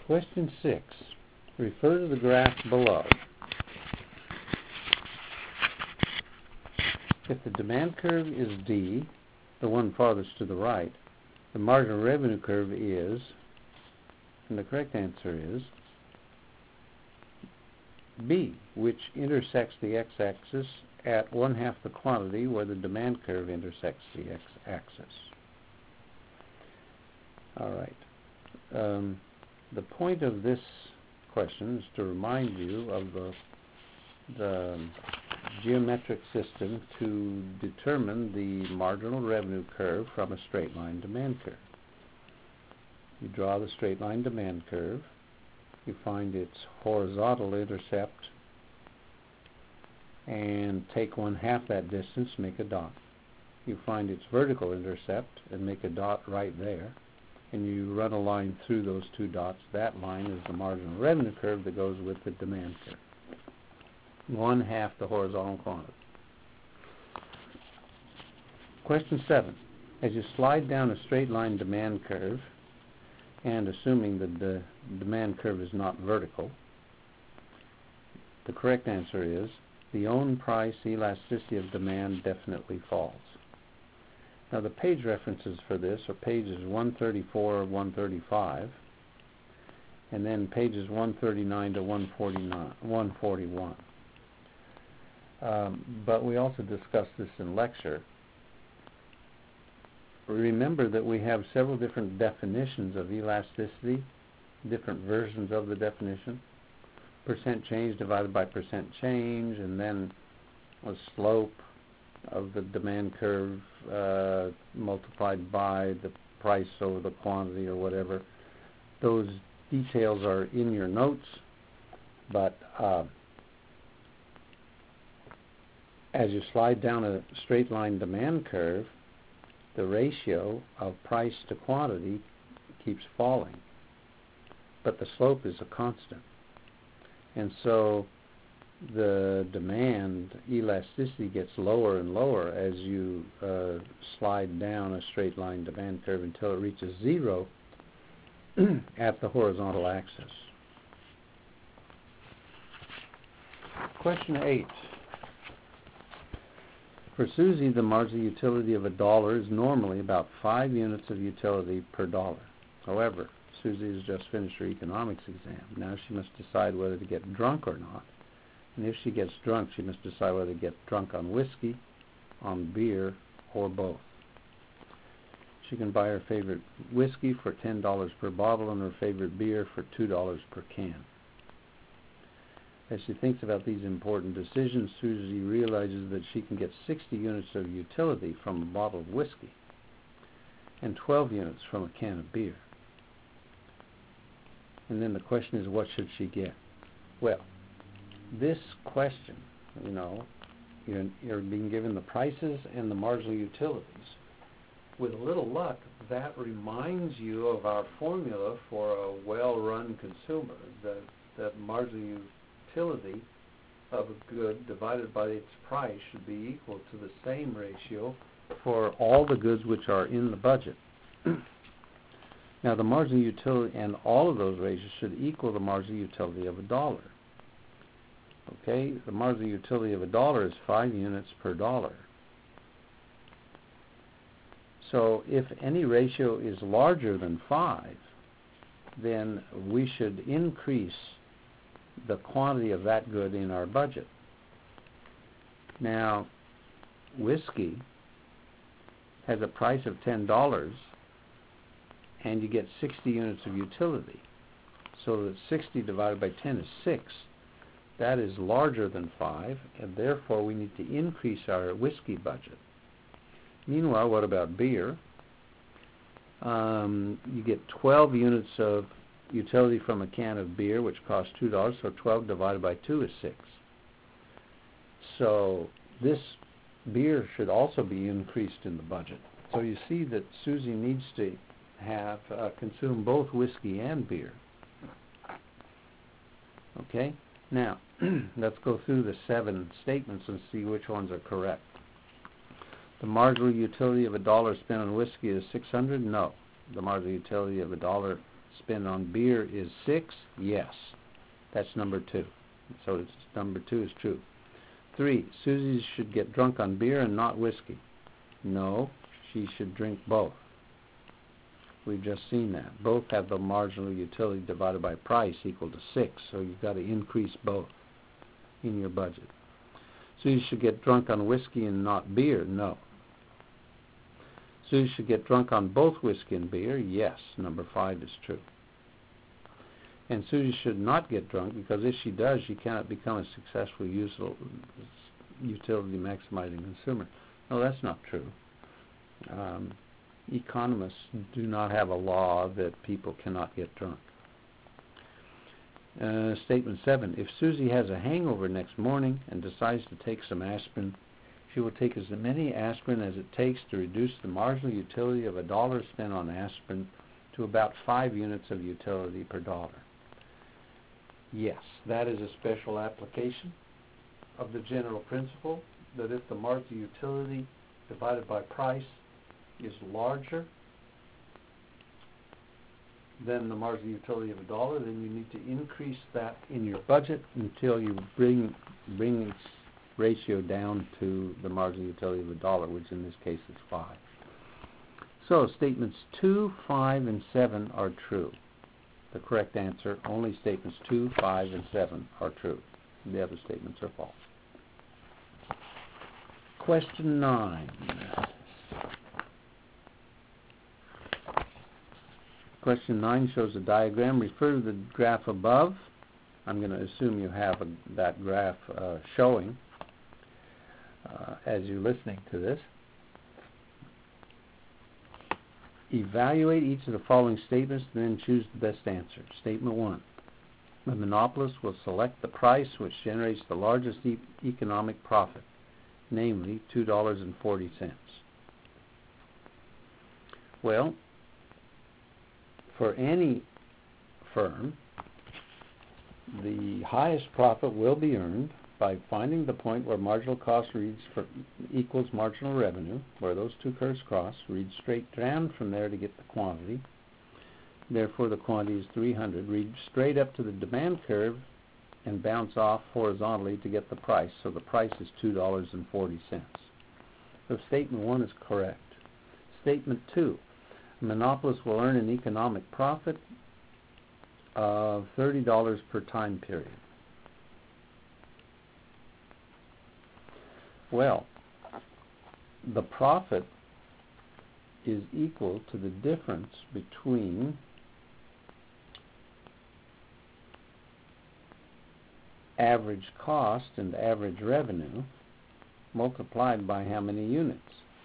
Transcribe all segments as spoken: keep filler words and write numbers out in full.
Question six. Refer to the graph below. If the demand curve is D, the one farthest to the right, the marginal revenue curve is, and the correct answer is B, which intersects the x-axis at one half the quantity where the demand curve intersects the x-axis. All right. Um, the point of this question is to remind you of the, the geometric system to determine the marginal revenue curve from a straight line demand curve. You draw the straight line demand curve. You find its horizontal intercept and take one half that distance, make a dot. You find its vertical intercept and make a dot right there, and you run a line through those two dots. That line is the marginal revenue curve that goes with the demand curve. One half the horizontal quantity. Question seven. As you slide down a straight line demand curve, and assuming that the demand curve is not vertical, the correct answer is the own price elasticity of demand definitely falls. Now the page references for this are pages one thirty-four, one thirty-five, and then pages one thirty-nine to one forty-nine, one forty-one. Um, but we also discussed this in lecture. Remember that we have several different definitions of elasticity, different versions of the definition. Percent change divided by percent change, and then a slope of the demand curve uh, multiplied by the price over the quantity or whatever. Those details are in your notes, but uh, as you slide down a straight line demand curve, the ratio of price to quantity keeps falling, but the slope is a constant. And so the demand elasticity gets lower and lower as you uh, slide down a straight line demand curve until it reaches zero at the horizontal axis. Question eight. For Susie, the marginal utility of a dollar is normally about five units of utility per dollar. However, Susie has just finished her economics exam. Now she must decide whether to get drunk or not. And if she gets drunk, she must decide whether to get drunk on whiskey, on beer, or both. She can buy her favorite whiskey for ten dollars per bottle and her favorite beer for two dollars per can. As she thinks about these important decisions, Susie realizes that she can get sixty units of utility from a bottle of whiskey and twelve units from a can of beer. And then the question is, what should she get? Well, this question, you know, you're, you're being given the prices and the marginal utilities. With a little luck, that reminds you of our formula for a well-run consumer, that, that marginal utility of a good divided by its price should be equal to the same ratio for all the goods which are in the budget. Now the marginal utility and all of those ratios should equal the marginal utility of a dollar. Okay, the marginal utility of a dollar is five units per dollar. So if any ratio is larger than five, then we should increase the quantity of that good in our budget. Now, whiskey has a price of ten dollars and you get sixty units of utility. So that sixty divided by ten is six. That is larger than five, and therefore we need to increase our whiskey budget. Meanwhile, what about beer? Um, you get twelve units of utility from a can of beer, which costs two dollars, so twelve divided by two is six. So this beer should also be increased in the budget. So you see that Susie needs to have uh, consume both whiskey and beer. Okay? Now, let's go through the seven statements and see which ones are correct. The marginal utility of a dollar spent on whiskey is six hundred dollars? No. The marginal utility of a dollar spent on beer is six? Yes. That's number two. So it's, number two is true. Three, Susie should get drunk on beer and not whiskey. No, she should drink both. We've just seen that. Both have the marginal utility divided by price equal to six, so you've got to increase both in your budget. Susie should get drunk on whiskey and not beer. No. Susie should get drunk on both whiskey and beer. Yes. Number five is true. And Susie should not get drunk because if she does, she cannot become a successful useful, utility maximizing consumer. No, that's not true. Um, economists do not have a law that people cannot get drunk. Uh, statement seven, if Susie has a hangover next morning and decides to take some aspirin, she will take as many aspirin as it takes to reduce the marginal utility of a dollar spent on aspirin to about five units of utility per dollar. Yes, that is a special application of the general principle that if the marginal utility divided by price is larger than the marginal utility of a dollar, then you need to increase that in your budget until you bring bring its ratio down to the marginal utility of a dollar, which in this case is five. So statements two, five, and seven are true. The correct answer, only statements two, five, and seven are true. The other statements are false. Question nine. Question nine shows a diagram. Refer to the graph above. I'm going to assume you have a, that graph uh, showing uh, as you're listening to this. Evaluate each of the following statements and then choose the best answer. Statement one. The monopolist will select the price which generates the largest e- economic profit, namely two dollars and forty cents. Well, for any firm, the highest profit will be earned by finding the point where marginal cost reads for equals marginal revenue, where those two curves cross, read straight down from there to get the quantity. Therefore, the quantity is three hundred. Read straight up to the demand curve and bounce off horizontally to get the price. So the price is two dollars and forty cents. So statement one is correct. Statement two. Monopolists will earn an economic profit of thirty dollars per time period. Well, the profit is equal to the difference between average cost and average revenue multiplied by how many units.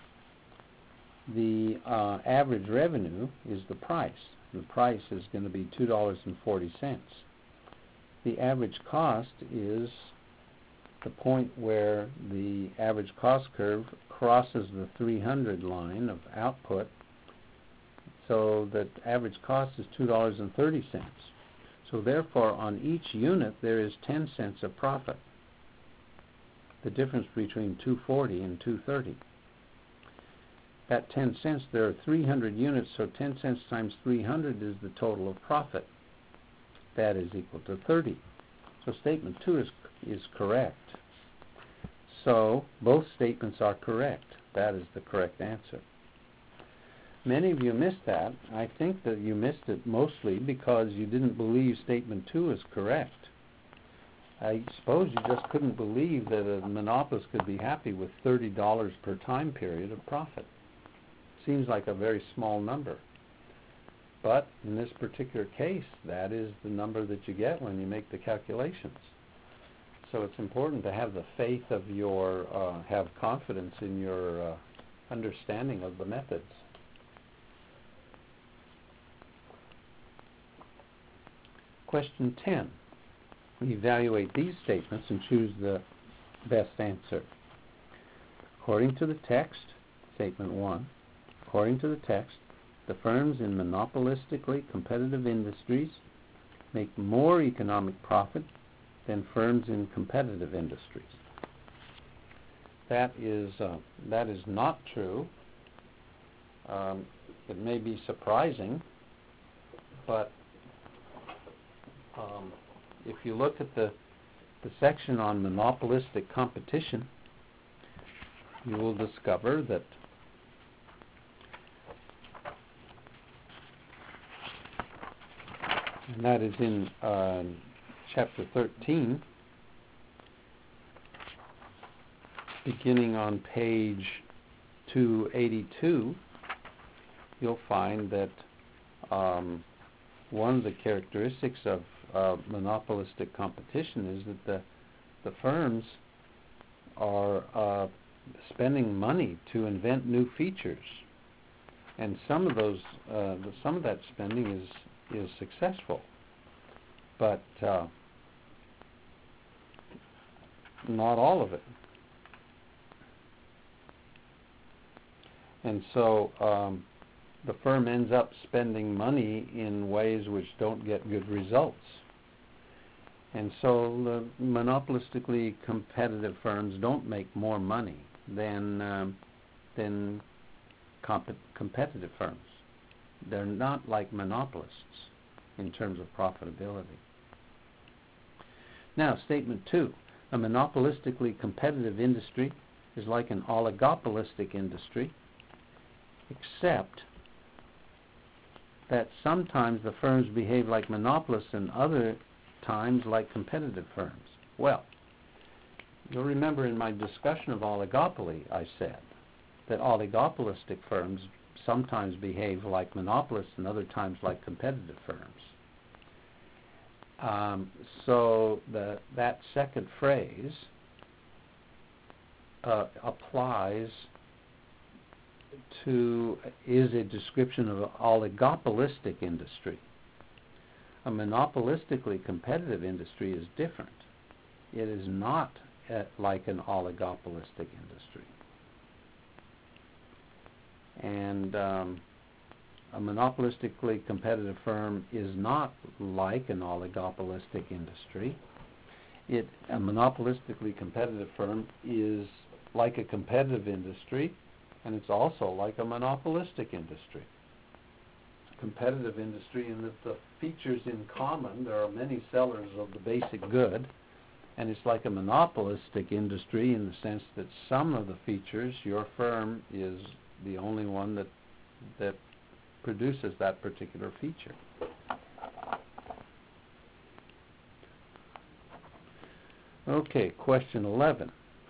The uh, average revenue is the price. The price is going to be two dollars and forty cents. The average cost is the point where the average cost curve crosses the three hundred line of output, so that average cost is two dollars and thirty cents. So therefore, on each unit, there is ten cents of profit. The difference between two forty and two thirty. At ten cents, there are three hundred units, so ten cents times three hundred is the total of profit. That is equal to thirty. So statement two is, is correct. So both statements are correct. That is the correct answer. Many of you missed that. I think that you missed it mostly because you didn't believe statement two is correct. I suppose you just couldn't believe that a monopolist could be happy with thirty dollars per time period of profit. Seems like a very small number. But in this particular case, that is the number that you get when you make the calculations. So it's important to have the faith of your, uh, have confidence in your uh, understanding of the methods. Question ten. Evaluate these statements and choose the best answer. According to the text, statement one, according to the text, the firms in monopolistically competitive industries make more economic profit than firms in competitive industries. That is, uh, that is not true. Um, it may be surprising but um, if you look at the, the section on monopolistic competition, you will discover that and that is in uh, chapter thirteen, beginning on page two eighty-two, you'll find that um, one of the characteristics of uh, monopolistic competition is that the, the firms are uh, spending money to invent new features, and some of those, uh, some of that spending is is successful, but uh, not all of it. And so um, the firm ends up spending money in ways which don't get good results. And so the monopolistically competitive firms don't make more money than um, than comp- competitive firms. They're not like monopolists in terms of profitability. Now, statement two. A monopolistically competitive industry is like an oligopolistic industry, except that sometimes the firms behave like monopolists and other times like competitive firms. Well, you'll remember in my discussion of oligopoly, I said that oligopolistic firms sometimes behave like monopolists and other times like competitive firms. Um, so the, that second phrase uh, applies to, is a description of an oligopolistic industry. A monopolistically competitive industry is different. It is not uh, like an oligopolistic industry. And um, a monopolistically competitive firm is not like an oligopolistic industry. It, a monopolistically competitive firm is like a competitive industry, and it's also like a monopolistic industry. Competitive industry in that the features in common, there are many sellers of the basic good, and it's like a monopolistic industry in the sense that some of the features, your firm is the only one that that produces that particular feature. Okay, question eleven.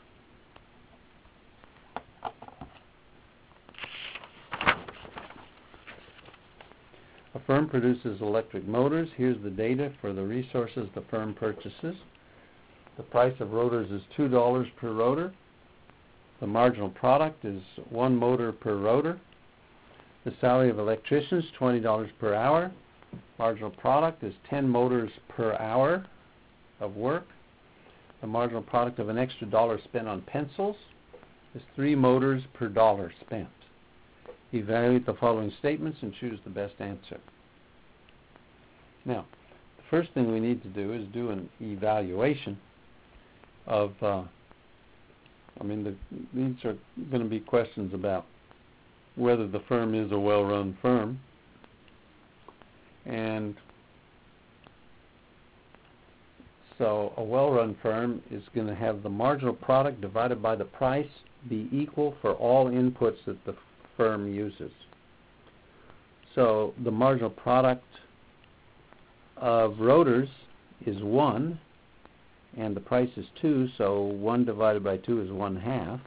A firm produces electric motors. Here's the data for the resources the firm purchases. The price of rotors is two dollars per rotor. The marginal product is one motor per rotor. The salary of electricians, twenty dollars per hour. Marginal product is ten motors per hour of work. The marginal product of an extra dollar spent on pencils is three motors per dollar spent. Evaluate the following statements and choose the best answer. Now, the first thing we need to do is do an evaluation of, uh, I mean, the, these are going to be questions about whether the firm is a well-run firm. And so a well-run firm is going to have the marginal product divided by the price be equal for all inputs that the firm uses. So the marginal product of rotors is one, and the price is two, so one divided by two is one half.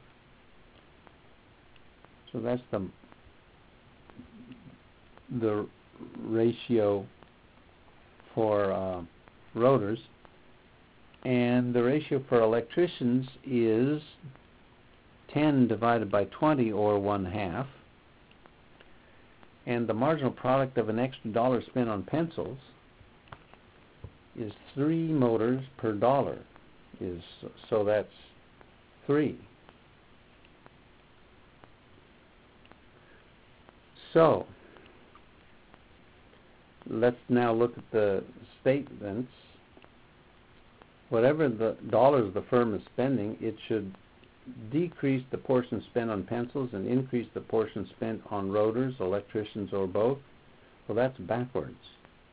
So that's the the ratio for uh, rotors. And the ratio for electricians is ten divided by twenty, or one half. And the marginal product of an extra dollar spent on pencils is three motors per dollar. Is so that's three. So let's now look at the statements. Whatever the dollars the firm is spending, it should decrease the portion spent on pencils and increase the portion spent on rotors, electricians, or both. Well, that's backwards.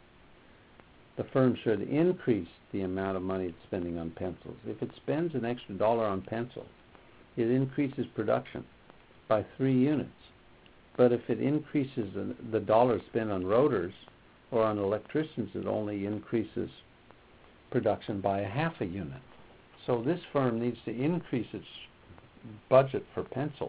the firm should increase the amount of money it's spending on pencils. If it spends an extra dollar on pencils, it increases production by three units. But if it increases the dollar spent on rotors or on electricians, it only increases production by a half a unit. So this firm needs to increase its budget for pencils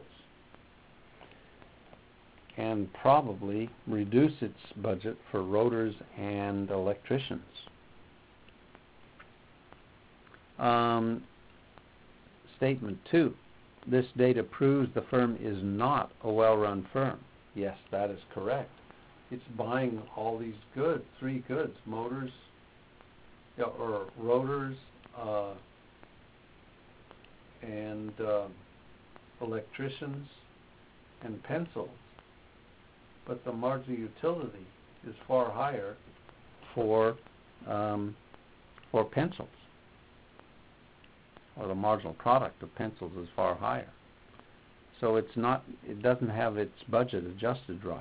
and probably reduce its budget for rotors and electricians. Um, statement two. This data proves the firm is not a well-run firm. Yes, that is correct. It's buying all these goods, three goods, motors, yeah, or rotors, uh, and uh, electricians, and pencils. But the marginal utility is far higher for um, for pencils, or the marginal product of pencils is far higher. So it's not, it doesn't have its budget adjusted right.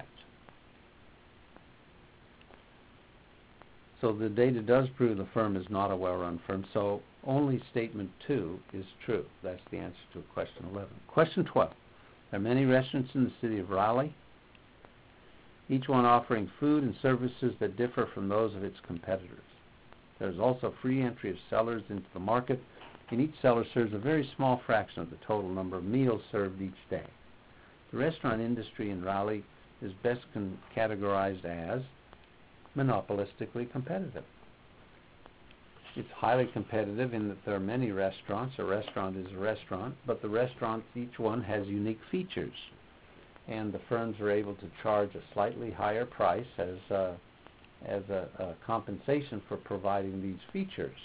So the data does prove the firm is not a well-run firm. So only statement two is true. That's the answer to question eleven. Question twelve. There are many restaurants in the city of Raleigh, each one offering food and services that differ from those of its competitors. There is also free entry of sellers into the market, and each seller serves a very small fraction of the total number of meals served each day. The restaurant industry in Raleigh is best con- categorized as monopolistically competitive. It's highly competitive in that there are many restaurants. A restaurant is a restaurant, but the restaurants, each one has unique features, and the firms are able to charge a slightly higher price as a, as a, a compensation for providing these features.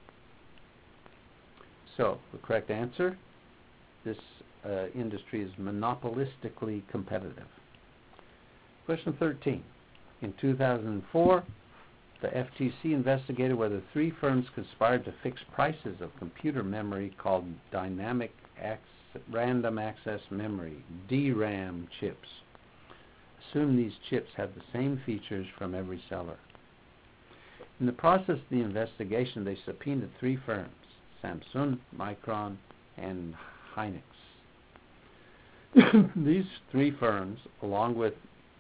So, the correct answer, this uh, industry is monopolistically competitive. Question thirteen. In two thousand four, the F T C investigated whether three firms conspired to fix prices of computer memory called Dynamic Ac- Random Access Memory, D RAM chips. Assume these chips have the same features from every seller. In the process of the investigation, they subpoenaed three firms, Samsung, Micron, and Hynix. These three firms, along with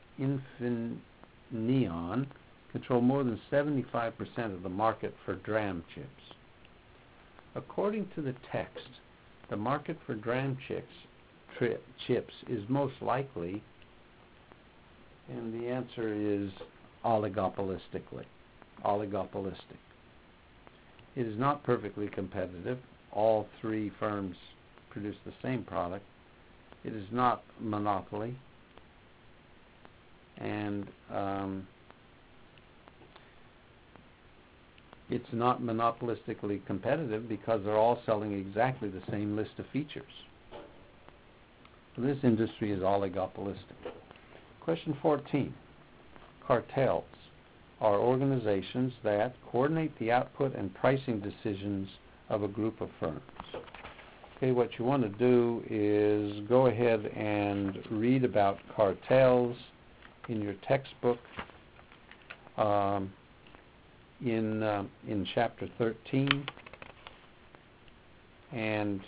Infineon, control more than seventy-five percent of the market for DRAM chips. According to the text, the market for DRAM chips, tri- chips is most likely, and the answer is oligopolistically. Oligopolistic. It is not perfectly competitive. All three firms produce the same product. It is not monopoly. And um, it's not monopolistically competitive because they're all selling exactly the same list of features. So this industry is oligopolistic. Question fourteen. Cartels are organizations that coordinate the output and pricing decisions of a group of firms. Okay, what you want to do is go ahead and read about cartels in your textbook um, in uh, in chapter thirteen, and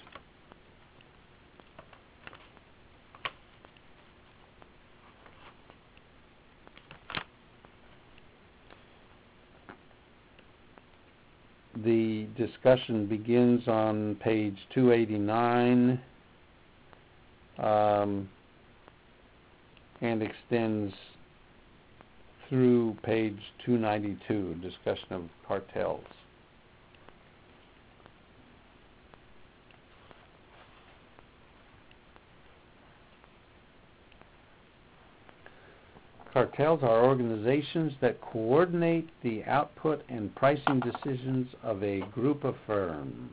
the discussion begins on page two eighty-nine um, and extends through page two ninety-two, discussion of cartels. Cartels are organizations that coordinate the output and pricing decisions of a group of firms.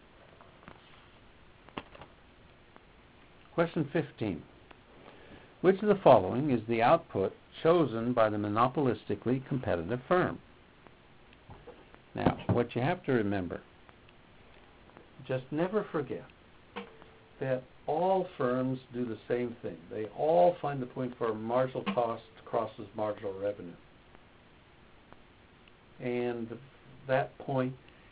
Question fifteen. Which of the following is the output chosen by the monopolistically competitive firm? Now, what you have to remember, just never forget that all firms do the same thing. They all find the point for marginal cost crosses marginal revenue. and that point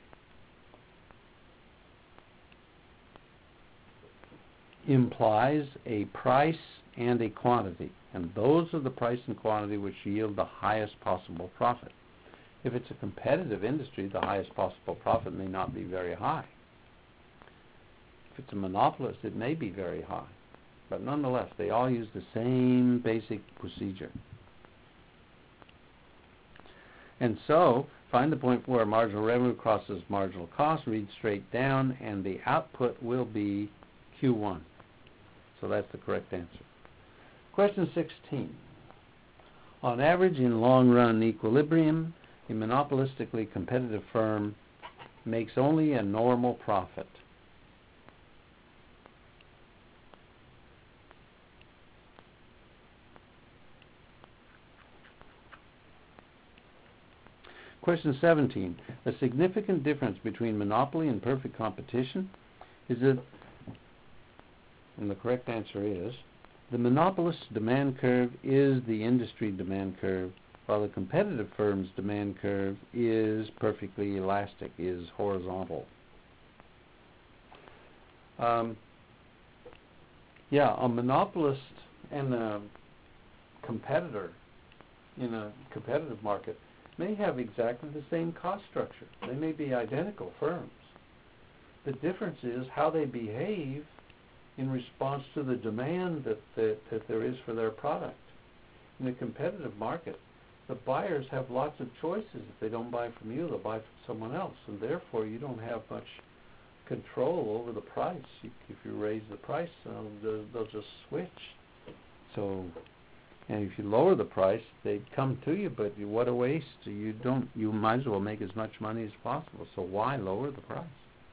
implies a price and a quantity, and those are the price and quantity which yield the highest possible profit. If it's a competitive industry, the highest possible profit may not be very high. If it's a monopolist, it may be very high. But nonetheless, they all use the same basic procedure. And so, find the point where marginal revenue crosses marginal cost, read straight down, and the output will be Q one. So that's the correct answer. Question sixteen. On average, in long-run equilibrium, a monopolistically competitive firm makes only a normal profit. Question seventeen. A significant difference between monopoly and perfect competition is that, and the correct answer is, the monopolist's demand curve is the industry demand curve, while the competitive firm's demand curve is perfectly elastic, is horizontal. Um, yeah, a monopolist and a competitor in a competitive market may have exactly the same cost structure. They may be identical firms. The difference is how they behave in response to the demand that, that, that there is for their product. In a competitive market, the buyers have lots of choices. If they don't buy from you, they'll buy from someone else, and therefore you don't have much control over the price. You, if you raise the price, um, they'll, they'll just switch. So, and if you lower the price, they'd come to you, but what a waste. You don't. You might as well make as much money as possible. So why lower the price?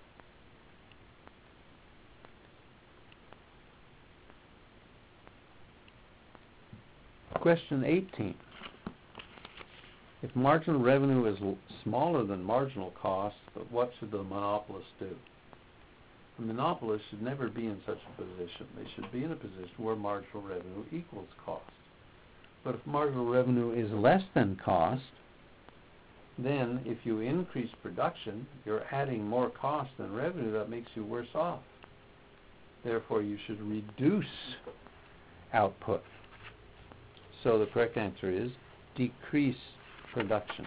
Question eighteen. If marginal revenue is l- smaller than marginal cost, what should the monopolist do? The monopolist should never be in such a position. They should be in a position where marginal revenue equals cost. But if marginal revenue is less than cost, then if you increase production, you're adding more cost than revenue. That makes you worse off. Therefore, you should reduce output. So the correct answer is decrease production.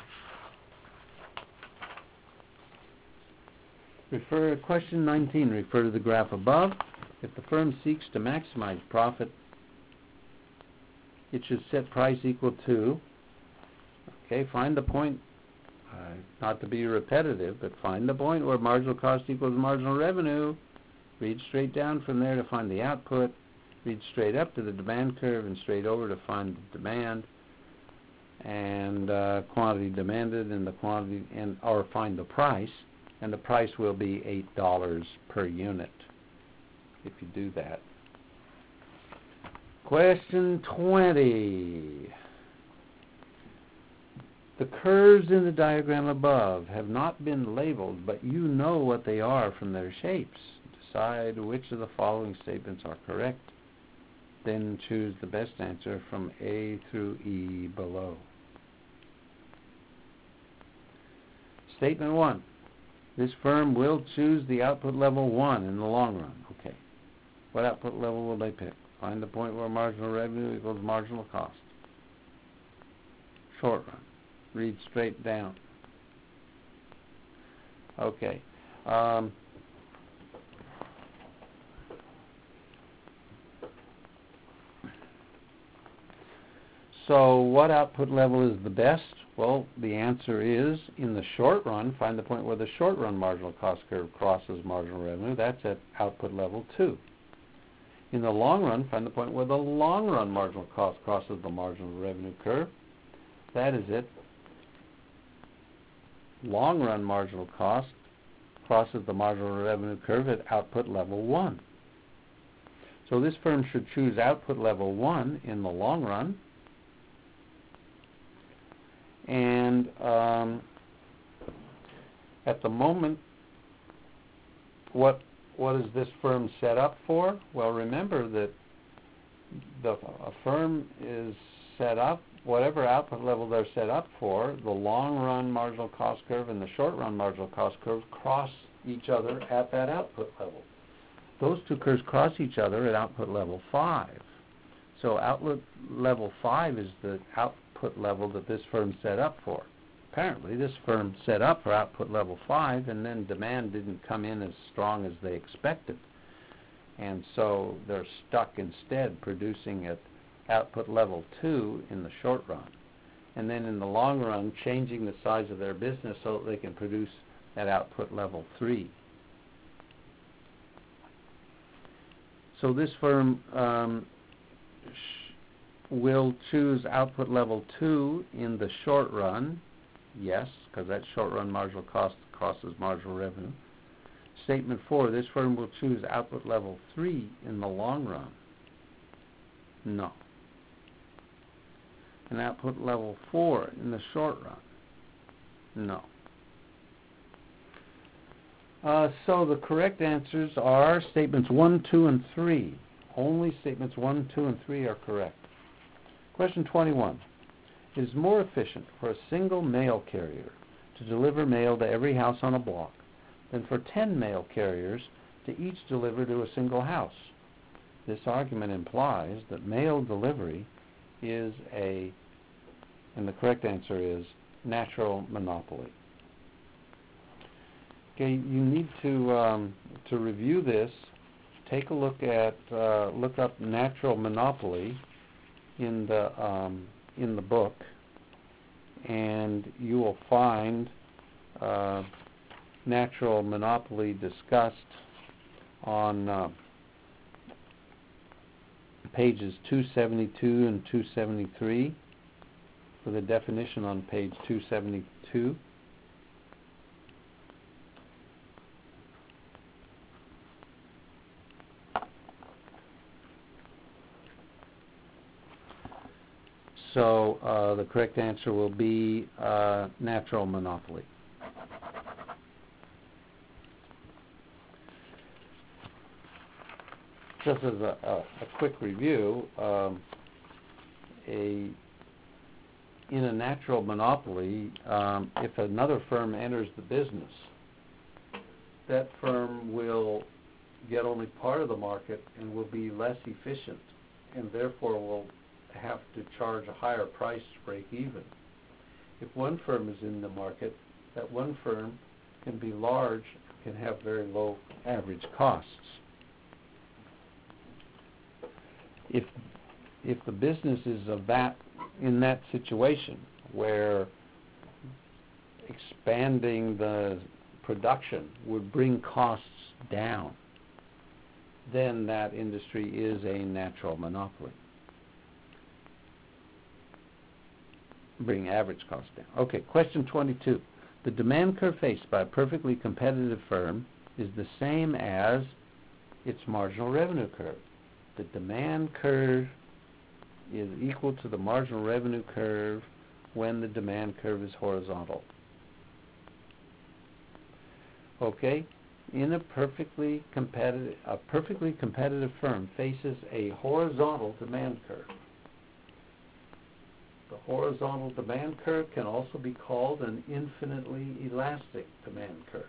Refer question nineteen. Refer to the graph above. If the firm seeks to maximize profit, it should set price equal to, okay, find the point, uh, not to be repetitive, but find the point where marginal cost equals marginal revenue. Read straight down from there to find the output. Read straight up to the demand curve and straight over to find the demand and uh, quantity demanded and the quantity, and or find the price, and the price will be eight dollars per unit if you do that. Question twenty. The curves in the diagram above have not been labeled, but you know what they are from their shapes. Decide which of the following statements are correct. Then choose the best answer from A through E below. Statement one. This firm will choose the output level one in the long run. Okay. What output level will they pick? Find the point where marginal revenue equals marginal cost. Short run. Read straight down. Okay. Um, So what output level is the best? Well, the answer is, in the short run, find the point where the short run marginal cost curve crosses marginal revenue. That's at output level two. In the long run, find the point where the long run marginal cost crosses the marginal revenue curve. That is it. Long run marginal cost crosses the marginal revenue curve at output level one. So this firm should choose output level one in the long run. And um, at the moment, what what is this firm set up for? Well, remember that the a firm is set up whatever output level they're set up for, the long-run marginal cost curve and the short-run marginal cost curve cross each other at that output level. Those two curves cross each other at output level five. So output level five is the output level that this firm set up for. Apparently, this firm set up for output level five, and then demand didn't come in as strong as they expected. And so they're stuck instead producing at output level two in the short run. And then in the long run, changing the size of their business so that they can produce at output level three. So this firm um, sh- will choose output level two in the short run. Yes, because that short-run marginal cost crosses marginal revenue. Statement four, this firm will choose output level three in the long run. No. And output level four in the short run. No. Uh, so the correct answers are statements one, two, and three. Only statements one, two, and three are correct. Question twenty-one. It is more efficient for a single mail carrier to deliver mail to every house on a block than for ten mail carriers to each deliver to a single house. This argument implies that mail delivery is a, and the correct answer is, natural monopoly. Okay, you need to um, to review this. Take a look at uh, look up natural monopoly in the um, in the book, and you will find uh, natural monopoly discussed on uh, pages two seventy-two and two seventy-three, with a definition on page two seventy-two. So uh, the correct answer will be uh, natural monopoly. Just as a, a, a quick review, um, a, in a natural monopoly, um, if another firm enters the business, that firm will get only part of the market and will be less efficient, and therefore will have to charge a higher price to break even. If one firm is in the market, that one firm can be large, can have very low average costs. If if the business is of that in that situation where expanding the production would bring costs down, then that industry is a natural monopoly. Bring average costs down. Okay, question twenty-two. The demand curve faced by a perfectly competitive firm is the same as its marginal revenue curve. The demand curve is equal to the marginal revenue curve when the demand curve is horizontal. Okay, in a perfectly competitive, a perfectly competitive firm faces a horizontal demand curve. The horizontal demand curve can also be called an infinitely elastic demand curve.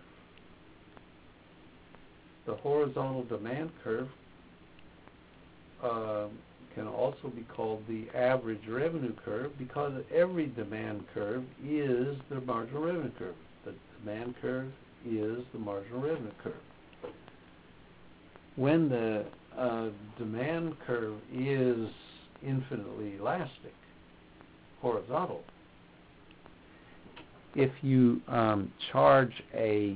The horizontal demand curve uh, can also be called the average revenue curve because every demand curve is the marginal revenue curve. The demand curve is the marginal revenue curve. When the uh, demand curve is infinitely elastic, horizontal, if you um, charge a,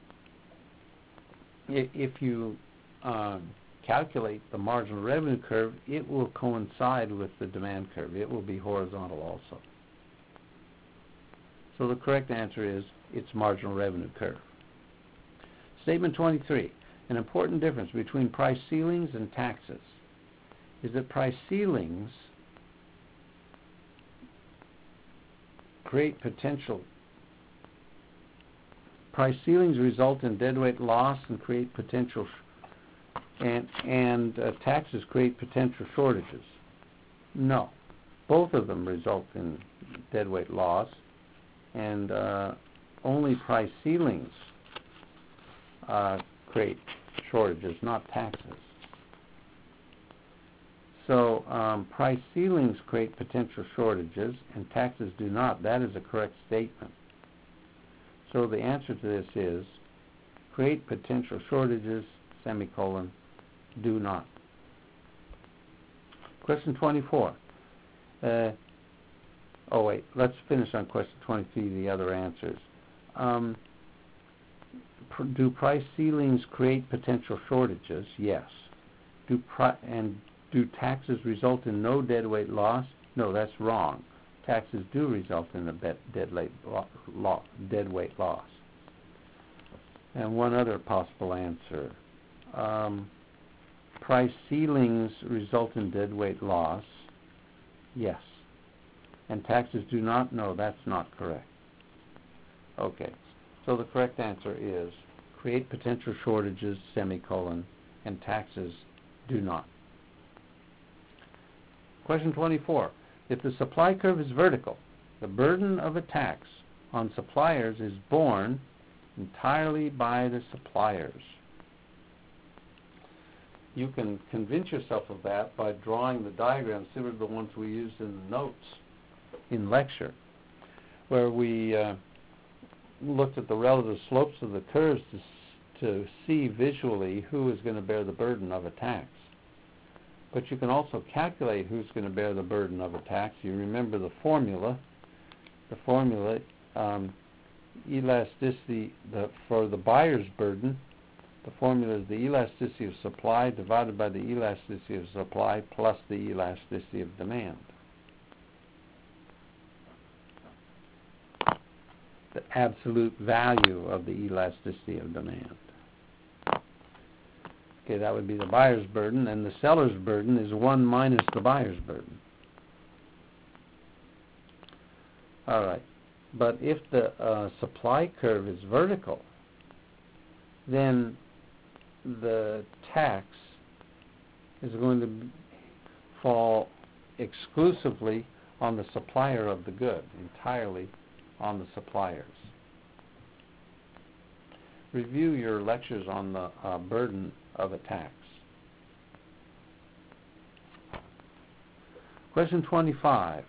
if, if you um, calculate the marginal revenue curve, it will coincide with the demand curve. It will be horizontal also. So the correct answer is its marginal revenue curve. Statement twenty-three. An important difference between price ceilings and taxes is that price ceilings create potential. Price ceilings result in deadweight loss and create potential, sh- and and uh, taxes create potential shortages. No, both of them result in deadweight loss, and uh, only price ceilings uh, create shortages, not taxes. So um, price ceilings create potential shortages, and taxes do not. That is a correct statement. So the answer to this is create potential shortages, semicolon, do not. Question twenty-four. Uh, oh wait, let's finish on question twenty-three, the other answers. Um, pr- do price ceilings create potential shortages? Yes. Do pri- and do taxes result in no deadweight loss? No, that's wrong. Taxes do result in a bet- deadweight, lo- lo- deadweight loss. And one other possible answer. Um, price ceilings result in deadweight loss? Yes. And taxes do not? No, that's not correct. Okay. So the correct answer is create potential shortages, semicolon, and taxes do not. Question twenty-four. If the supply curve is vertical, the burden of a tax on suppliers is borne entirely by the suppliers. You can convince yourself of that by drawing the diagrams similar to the ones we used in the notes in lecture, where we uh, looked at the relative slopes of the curves to, to see visually who is going to bear the burden of a tax. But you can also calculate who's going to bear the burden of a tax. You remember the formula. The formula, um, elasticity the, for the buyer's burden, the formula is the elasticity of supply divided by the elasticity of supply plus the elasticity of demand. The absolute value of the elasticity of demand. Okay, that would be the buyer's burden, and the seller's burden is one minus the buyer's burden. All right. But if the uh, supply curve is vertical, then the tax is going to fall exclusively on the supplier of the good, entirely on the suppliers. Review your lectures on the uh, burden of a tax. Question twenty-five.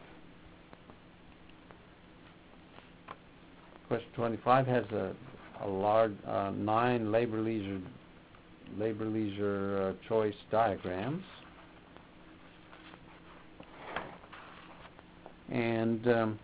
Question twenty-five has a, a large uh, nine labor leisure labor leisure uh, choice diagrams, and um,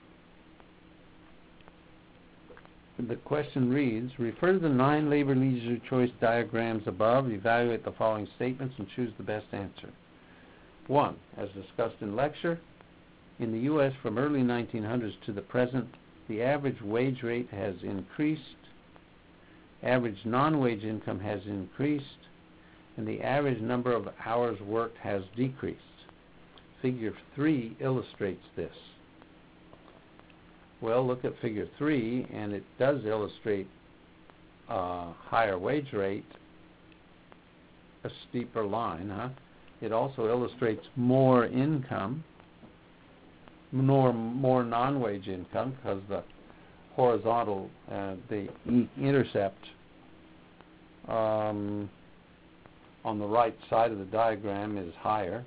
the question reads, refer to the nine labor leisure choice diagrams above, evaluate the following statements, and choose the best answer. One, as discussed in lecture, in the U S from early nineteen hundreds to the present, the average wage rate has increased, average non-wage income has increased, and the average number of hours worked has decreased. Figure three illustrates this. Well, look at figure three, and it does illustrate a higher wage rate, a steeper line, huh? It also illustrates more income, more, more non-wage income, because the horizontal, uh, the e intercept um, on the right side of the diagram is higher.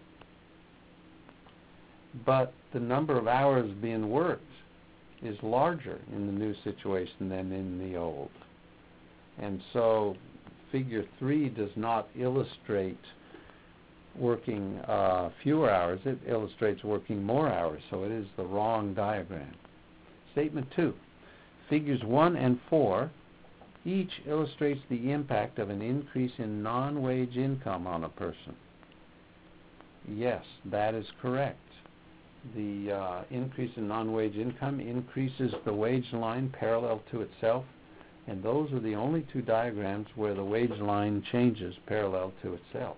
But the number of hours being worked is larger in the new situation than in the old. And so figure three does not illustrate working uh, fewer hours, it illustrates working more hours, so it is the wrong diagram. Statement two, figures one and four each illustrates the impact of an increase in non-wage income on a person. Yes, that is correct. The uh, increase in non-wage income increases the wage line parallel to itself, and those are the only two diagrams where the wage line changes parallel to itself.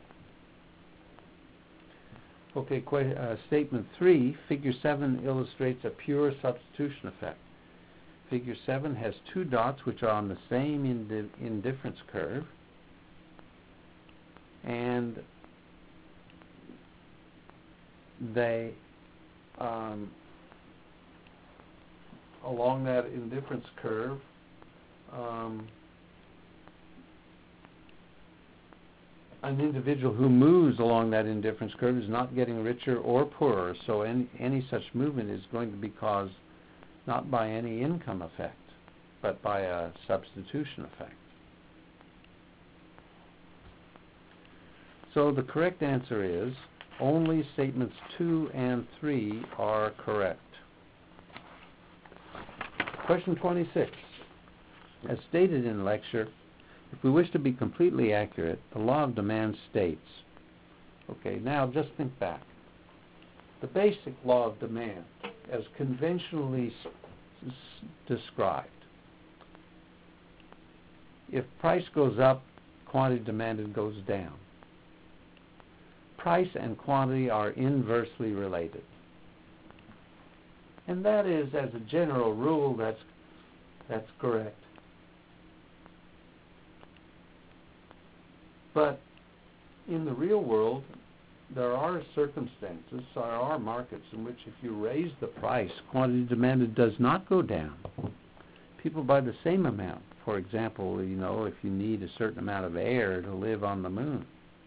Okay, qu uh, statement three, figure seven illustrates a pure substitution effect. Figure seven has two dots which are on the same indi indifference curve, and they um, along that indifference curve, um, an individual who moves along that indifference curve is not getting richer or poorer, so any, any such movement is going to be caused not by any income effect, but by a substitution effect. So the correct answer is only statements two and three are correct. Question twenty-six. As stated in the lecture, if we wish to be completely accurate, the law of demand states, okay, now just think back. The basic law of demand, as conventionally s- s- described, if price goes up, quantity demanded goes down. Price and quantity are inversely related. And that is, as a general rule, that's, that's correct. But in the real world, there are circumstances, there are markets in which if you raise the price, quantity demanded does not go down. People buy the same amount. For example, you know, if you need a certain amount of air to live on the moon,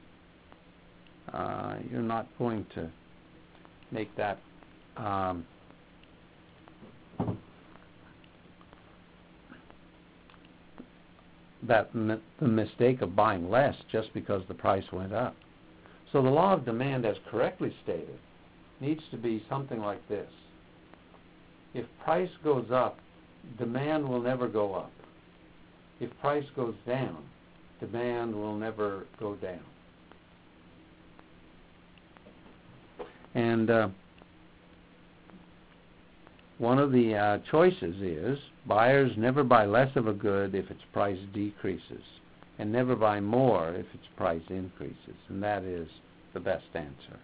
uh, you're not going to make that um, that m- the mistake of buying less just because the price went up. So the law of demand, as correctly stated, needs to be something like this. If price goes up, demand will never go up. If price goes down, demand will never go down. And uh, one of the uh, choices is buyers never buy less of a good if its price decreases, and never buy more if its price increases, and that is the best answer.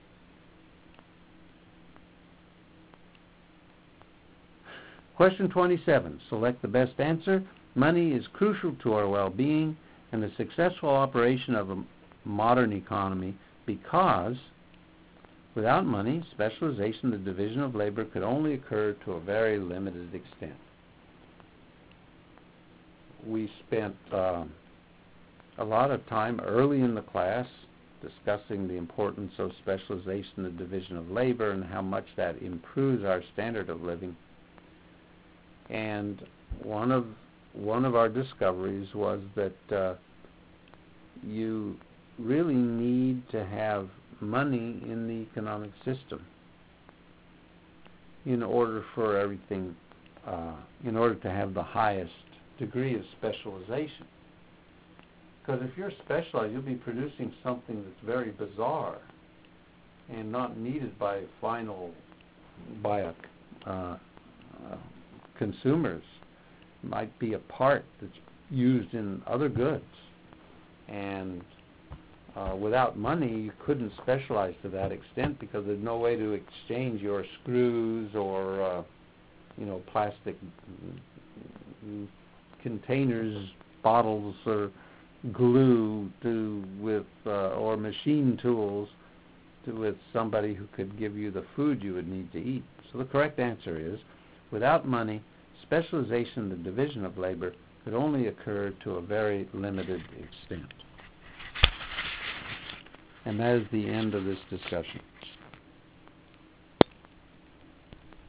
Question twenty-seven. Select the best answer. Money is crucial to our well-being and the successful operation of a modern economy because without money, specialization, the division of labor could only occur to a very limited extent. We spent uh, a lot of time early in the class discussing the importance of specialization, the division of labor, and how much that improves our standard of living. And one of one of our discoveries was that uh, you really need to have money in the economic system in order for everything, uh, in order to have the highest degree of specialization. Because if you're specialized, you'll be producing something that's very bizarre and not needed by final, by a, uh, uh, consumers. It might be a part that's used in other goods. And uh, without money, you couldn't specialize to that extent because there's no way to exchange your screws or, uh, you know, plastic containers, bottles, or glue to with uh, or machine tools to with somebody who could give you the food you would need to eat. So the correct answer is, without money, specialization, the division of labor, could only occur to a very limited extent. And that is the end of this discussion.